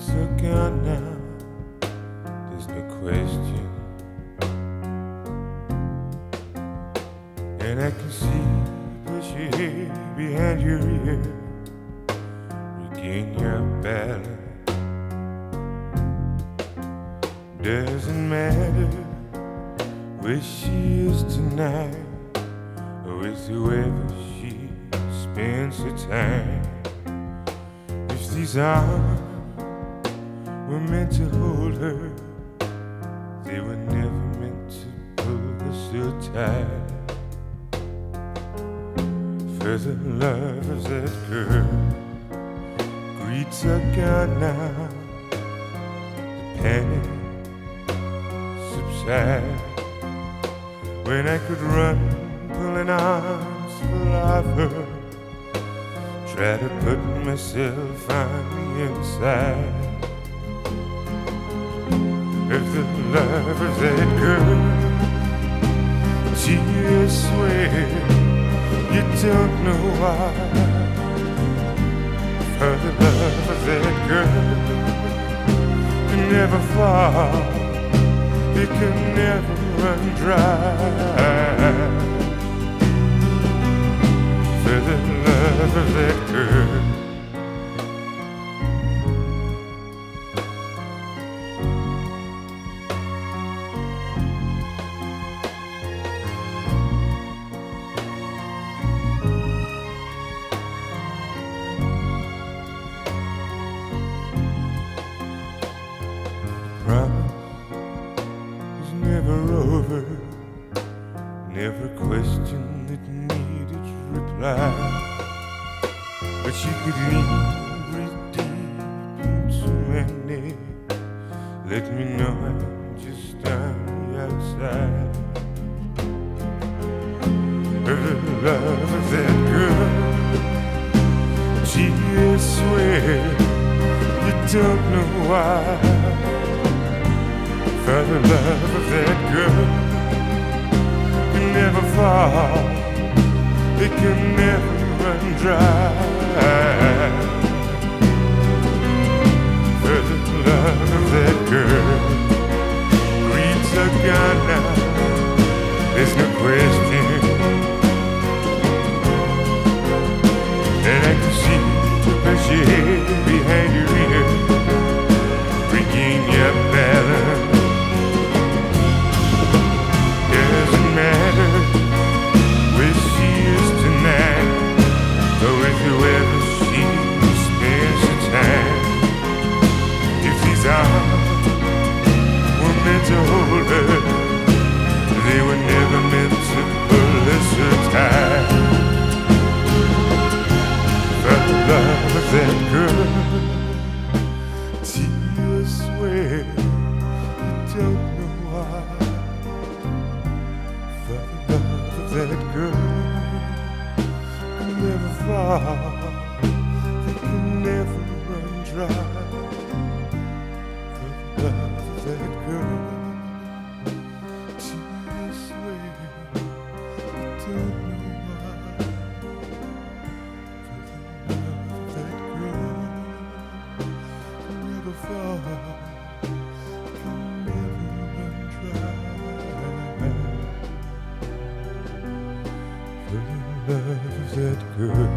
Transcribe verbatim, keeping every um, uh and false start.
are gone now, there's no question. And I can see push your head behind your ear, regain your balance. Doesn't matter where she is tonight, or with whoever she spends her time. If these arms were meant to hold her, they were never meant to pull her so tight. For the love of that girl greets her gone now, the panic subside. When I could run, pulling arms full of her, try to put myself on the inside. If the love of that girl, tears swear you don't know why. For the love of that girl can never fall, it can never run dry. For the love of that girl, never over, never question that needed reply. But she could lean, breathe deep into my neck, let me know I'm just on the outside. For the love of that girl, tears swear you don't know why. For the love of that girl can never fall, it can never run dry. For the love of that girl greets her gone now, there's no question. And I can see the push your head behind your ear, regain your balance. Doesn't matter where she is tonight, or with whoever she spends her time. If these arms were meant to hold her, they were never meant to pull her so tight. For the love of that girl, tears swear you don't know why. For the love of that girl can never fall, they can never run dry. For the love of that girl, tears swear you don't know why. For the love of that girl can never fall, can never run dry. For the love of that girl.